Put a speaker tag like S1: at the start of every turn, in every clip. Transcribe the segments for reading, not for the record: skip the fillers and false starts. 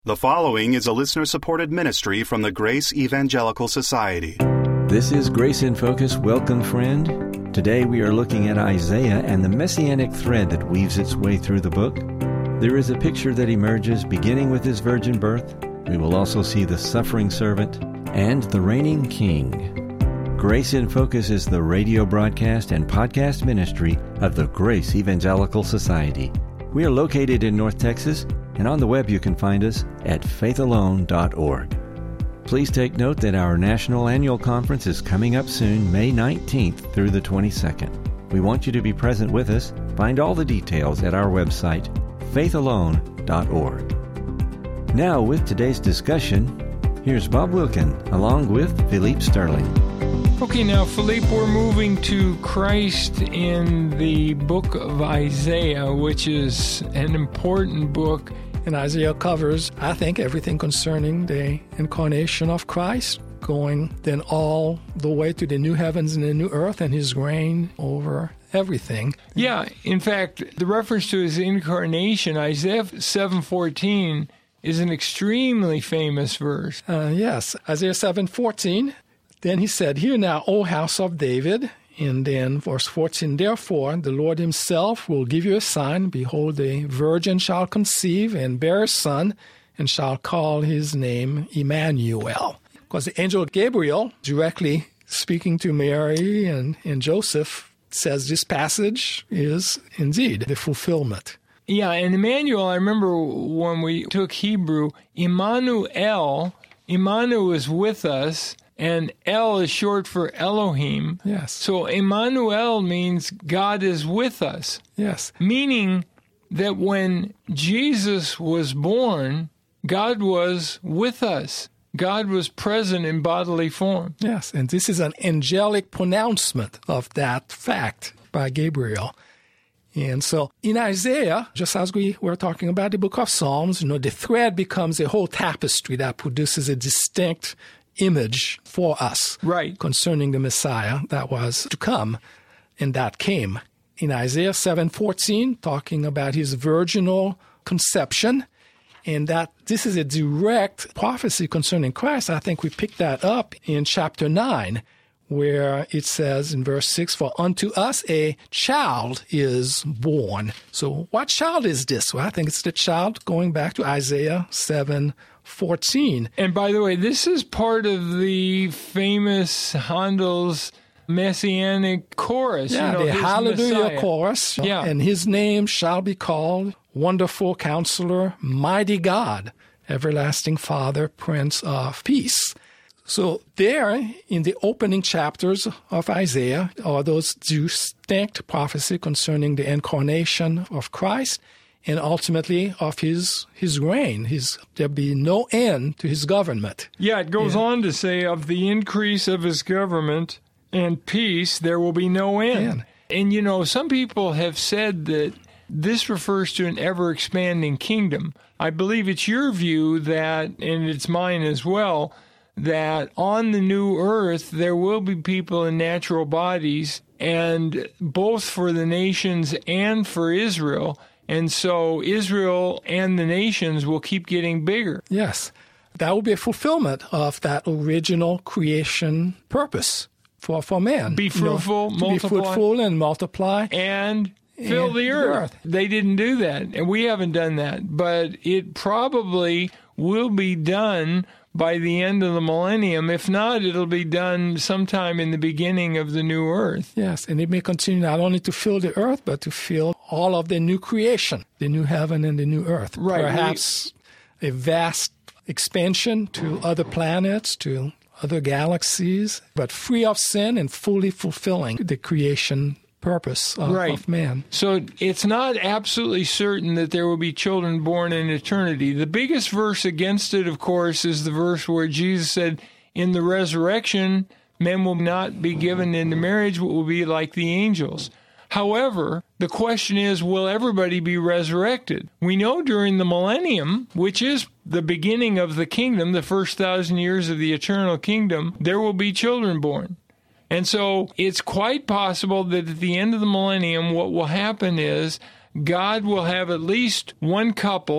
S1: The following is a listener-supported ministry from the Grace Evangelical Society.
S2: This is Grace in Focus. Welcome, friend. Today we are looking at Isaiah and the messianic thread that weaves its way through the book. There is a picture that emerges beginning with his virgin birth. We will also see the suffering servant and the reigning king. Grace in Focus is the radio broadcast and podcast ministry of the Grace Evangelical Society. We are located in North Texas, and on the web you can find us at faithalone.org. Please take note that our National Annual Conference is coming up soon, May 19th through the 22nd. We want you to be present with us. Find all the details at our website, faithalone.org. Now, with today's discussion, here's Bob Wilkin along with Philippe Sterling.
S3: Okay, now, Philippe, we're moving to Christ in the book of Isaiah, which is an important book.
S4: And Isaiah covers, I think, everything concerning the incarnation of Christ, going then all the way to the new heavens and the new earth and his reign over everything.
S3: Yeah, in fact, the reference to his incarnation, Isaiah 7:14, is an extremely famous verse.
S4: Yes, Isaiah 7:14. Then he said, "Hear now, O house of David." And then verse 14, "Therefore the Lord himself will give you a sign. Behold, a virgin shall conceive and bear a son, and shall call his name Emmanuel." Because the angel Gabriel, directly speaking to Mary and Joseph, says this passage is indeed the fulfillment.
S3: Yeah, and Emmanuel, I remember when we took Hebrew, Emmanuel is with us. And El is short for Elohim.
S4: Yes.
S3: So Emmanuel means God is with us.
S4: Yes.
S3: Meaning that when Jesus was born, God was with us. God was present in bodily form.
S4: Yes, and this is an angelic pronouncement of that fact by Gabriel. And so in Isaiah, just as we were talking about the book of Psalms, the thread becomes a whole tapestry that produces a distinct image for us,
S3: right,
S4: concerning the Messiah that was to come and that came. In Isaiah 7:14, talking about his virginal conception, and that this is a direct prophecy concerning Christ. I think we picked that up in chapter 9, where it says in verse 6, "For unto us a child is born." So what child is this? Well, I think it's the child going back to Isaiah 7:14.
S3: And by the way, this is part of the famous Handel's Messianic chorus.
S4: Yeah, the Hallelujah
S3: Messiah
S4: chorus.
S3: Yeah.
S4: "And his name shall be called Wonderful Counselor, Mighty God, Everlasting Father, Prince of Peace." So there, in the opening chapters of Isaiah, are those distinct prophecy concerning the incarnation of Christ and ultimately of his reign. There'll be no end to his government.
S3: Yeah, it goes on to say, "Of the increase of his government and peace, there will be no end." And some people have said that this refers to an ever-expanding kingdom. I believe it's your view that, and it's mine as well, that on the new earth there will be people in natural bodies, and both for the nations and for Israel. And so Israel and the nations will keep getting bigger.
S4: Yes, that will be a fulfillment of that original creation purpose for man.
S3: Be fruitful, multiply.
S4: Be fruitful and multiply.
S3: And fill the earth. They didn't do that, and we haven't done that. But it probably will be done by the end of the millennium. If not, it'll be done sometime in the beginning of the new earth.
S4: Yes, and it may continue not only to fill the earth, but to fill all of the new creation, the new heaven and the new earth.
S3: Right.
S4: Perhaps a vast expansion to other planets, to other galaxies, but free of sin and fully fulfilling the creation purpose of man.
S3: So it's not absolutely certain that there will be children born in eternity. The biggest verse against it, of course, is the verse where Jesus said, in the resurrection, men will not be given into marriage, but will be like the angels. However, the question is, will everybody be resurrected? We know during the millennium, which is the beginning of the kingdom, the first 1,000 years of the eternal kingdom, there will be children born. And so it's quite possible that at the end of the millennium, what will happen is God will have at least one couple,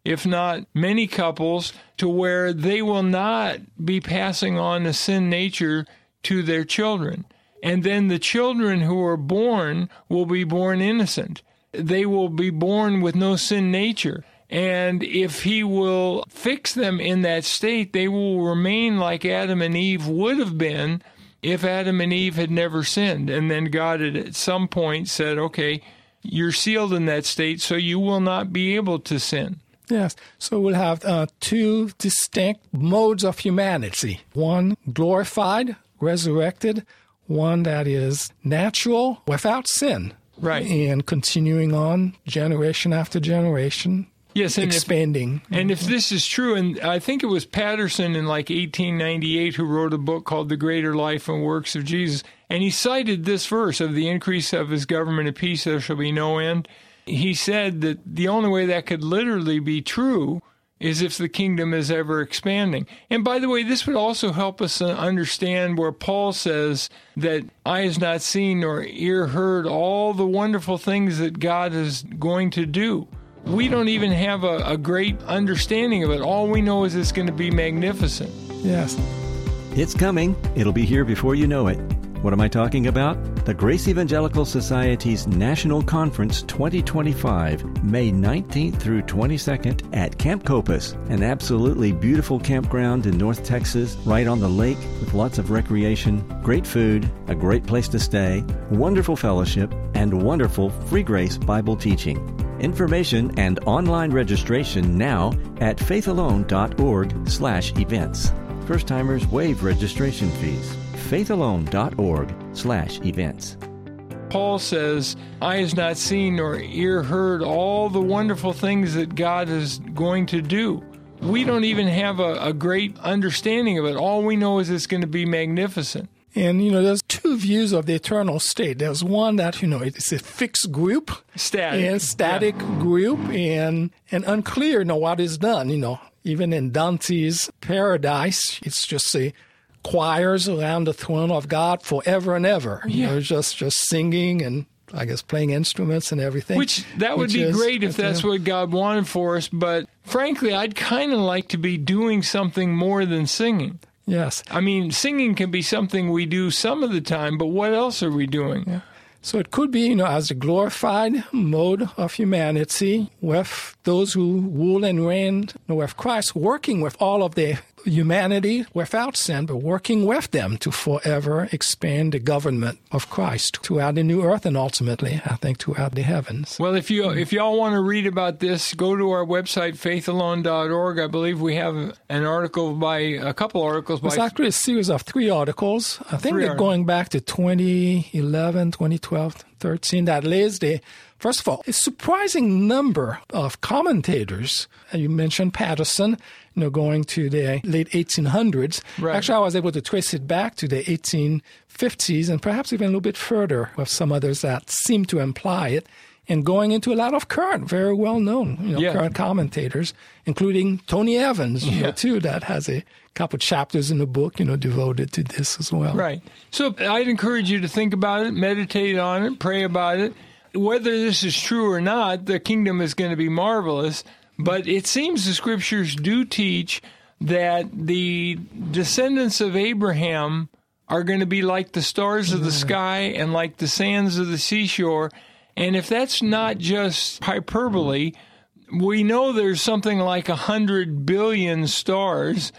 S3: if not many couples, to where they will not be passing on a sin nature to their children. And then the children who are born will be born innocent. They will be born with no sin nature. And if he will fix them in that state, they will remain like Adam and Eve would have been if Adam and Eve had never sinned. And then God had at some point said, okay, you're sealed in that state, so you will not be able to sin.
S4: Yes. So we'll have two distinct modes of humanity. One glorified, resurrected, one that is natural, without sin.
S3: Right.
S4: And continuing on generation after generation.
S3: Yes, and
S4: expanding.
S3: If this is true, and I think it was Patterson in like 1898 who wrote a book called The Greater Life and Works of Jesus, and he cited this verse, of the increase of his government and peace there shall be no end. He said that the only way that could literally be true is if the kingdom is ever expanding. And by the way, this would also help us understand where Paul says that eye has not seen nor ear heard all the wonderful things that God is going to do. We don't even have a great understanding of it. All we know is it's going to be magnificent.
S4: Yes.
S2: It's coming. It'll be here before you know it. What am I talking about? The Grace Evangelical Society's National Conference 2025, May 19th through 22nd at Camp Copus, an absolutely beautiful campground in North Texas, right on the lake with lots of recreation, great food, a great place to stay, wonderful fellowship, and wonderful free grace Bible teaching. Information and online registration now at faithalone.org/events. First-timers waive registration fees. faithalone.org/events.
S3: Paul says, eye has not seen nor ear heard all the wonderful things that God is going to do. We don't even have a great understanding of it. All we know is it's going to be magnificent.
S4: And, there's two views of the eternal state. There's one that, it's a fixed group.
S3: Static
S4: group and unclear, what is done. Even in Dante's Paradise, it's just choirs around the throne of God forever and ever.
S3: Yeah.
S4: Just singing and, I guess, playing instruments and everything.
S3: That would be great if that's what God wanted for us. But frankly, I'd kind of like to be doing something more than singing.
S4: Yes.
S3: I mean, singing can be something we do some of the time, but what else are we doing?
S4: Yeah. So it could be, as a glorified mode of humanity with those who rule and reign with Christ, working with all of the humanity without sin, but working with them to forever expand the government of Christ throughout the new earth and ultimately, I think, throughout the heavens.
S3: Well, if y'all want to read about this, go to our website, faithalone.org. I believe we have a couple articles by...
S4: It's actually a series of 3 articles. I think they're going back to 2011, 2012, 13. That lays first of all, a surprising number of commentators. You mentioned Patterson, going to the late 1800s.
S3: Right.
S4: Actually, I was able to trace it back to the 1850s and perhaps even a little bit further with some others that seem to imply it, and going into a lot of current, very well-known, current commentators, including Tony Evans, too, that has a couple chapters in the book, devoted to this as well.
S3: Right. So I'd encourage you to think about it, meditate on it, pray about it. Whether this is true or not, the kingdom is going to be marvelous. But it seems the scriptures do teach that the descendants of Abraham are going to be like the stars of the sky and like the sands of the seashore. And if that's not just hyperbole, we know there's something like 100 billion stars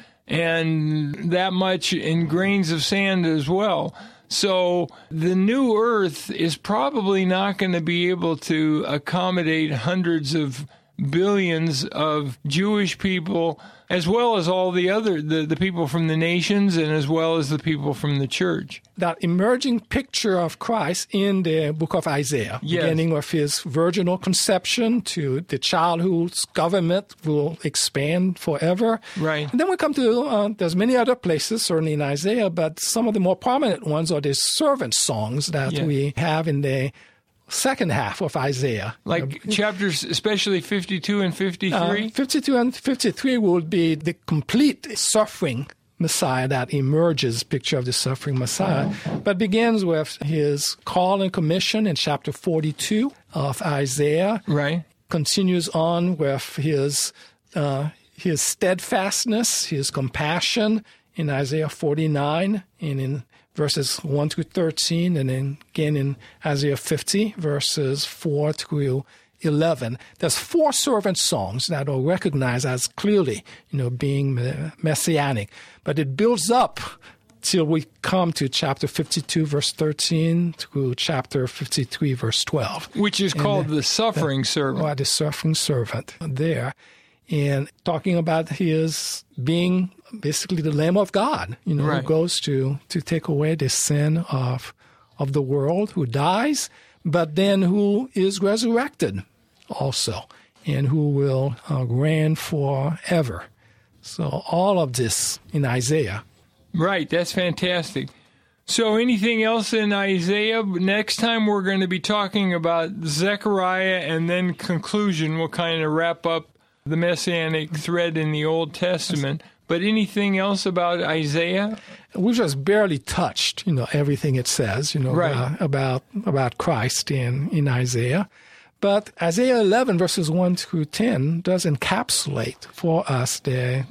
S3: and that much in grains of sand as well. So the new earth is probably not going to be able to accommodate hundreds of billions of Jewish people, as well as all the other, the people from the nations and as well as the people from the church.
S4: That emerging picture of Christ in the book of Isaiah, beginning with his virginal conception to the child whose government will expand forever.
S3: Right.
S4: And then we come to, there's many other places, certainly in Isaiah, but some of the more prominent ones are the servant songs that we have in the second half of Isaiah.
S3: Like chapters, especially 52 and 53?
S4: 52 and 53 will be the complete suffering Messiah that emerges, picture of the suffering Messiah, but begins with his call and commission in chapter 42 of Isaiah.
S3: Right.
S4: Continues on with his his steadfastness, his compassion in Isaiah 49 and in verses 1 through 13, and then again in Isaiah 50, verses 4 through 11. There's 4 servant songs that are recognized as clearly, being messianic. But it builds up till we come to chapter 52, verse 13, through chapter 53, verse 12.
S3: Which is called the suffering servant.
S4: Or the suffering servant there. And talking about his being basically the Lamb of God,
S3: right,
S4: who goes to take away the sin of the world, who dies, but then who is resurrected also, and who will reign forever. So all of this in Isaiah.
S3: Right, that's fantastic. So anything else in Isaiah? Next time we're going to be talking about Zechariah, and then conclusion. We'll kind of wrap up the Messianic thread in the Old Testament. But anything else about Isaiah?
S4: We just barely touched, everything it says,
S3: right,
S4: about Christ in Isaiah. But Isaiah 11, verses 1 through 10, does encapsulate for us the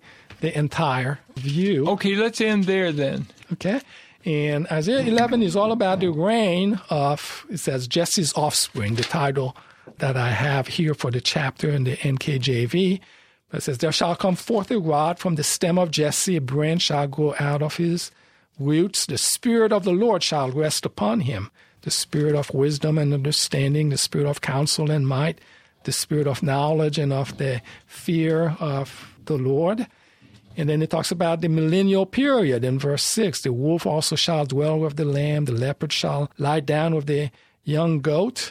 S4: entire view.
S3: Okay, let's end there then.
S4: Okay. And Isaiah 11 is all about the reign of, it says, Jesse's offspring, the title that I have here for the chapter in the NKJV. But it says, there shall come forth a rod from the stem of Jesse, a branch shall grow out of his roots. The Spirit of the Lord shall rest upon him, the Spirit of wisdom and understanding, the Spirit of counsel and might, the Spirit of knowledge and of the fear of the Lord. And then it talks about the millennial period in verse 6. The wolf also shall dwell with the lamb, the leopard shall lie down with the young goat.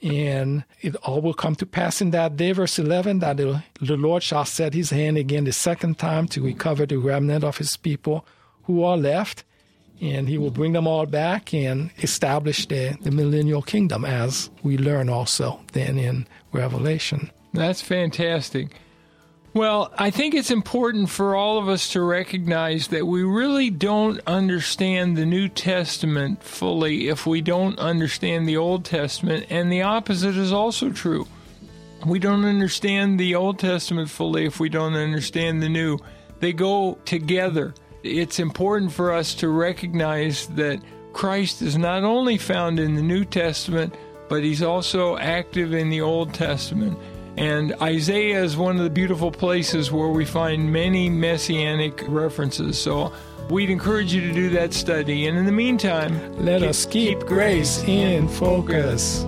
S4: And it all will come to pass in that day, verse 11, that the Lord shall set his hand again the second time to recover the remnant of his people who are left. And he will bring them all back and establish the millennial kingdom, as we learn also then in Revelation.
S3: That's fantastic. Well, I think it's important for all of us to recognize that we really don't understand the New Testament fully if we don't understand the Old Testament, and the opposite is also true. We don't understand the Old Testament fully if we don't understand the New. They go together. It's important for us to recognize that Christ is not only found in the New Testament, but he's also active in the Old Testament. And Isaiah is one of the beautiful places where we find many messianic references. So we'd encourage you to do that study. And in the meantime,
S4: let us keep grace in focus.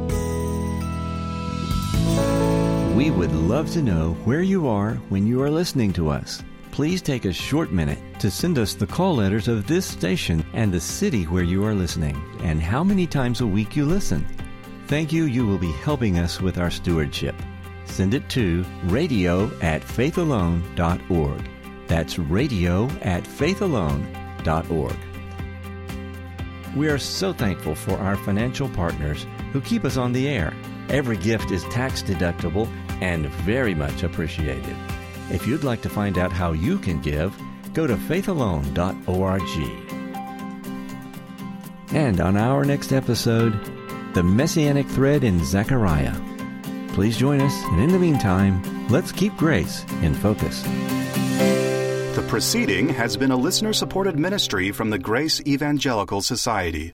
S2: We would love to know where you are when you are listening to us. Please take a short minute to send us the call letters of this station and the city where you are listening, and how many times a week you listen. Thank you. You will be helping us with our stewardship. Send it to radio@faithalone.org. That's radio@faithalone.org. We are so thankful for our financial partners who keep us on the air. Every gift is tax deductible and very much appreciated. If you'd like to find out how you can give, go to faithalone.org. And on our next episode, the Messianic thread in Zechariah. Please join us, and in the meantime, let's keep grace in focus.
S1: The proceeding has been a listener-supported ministry from the Grace Evangelical Society.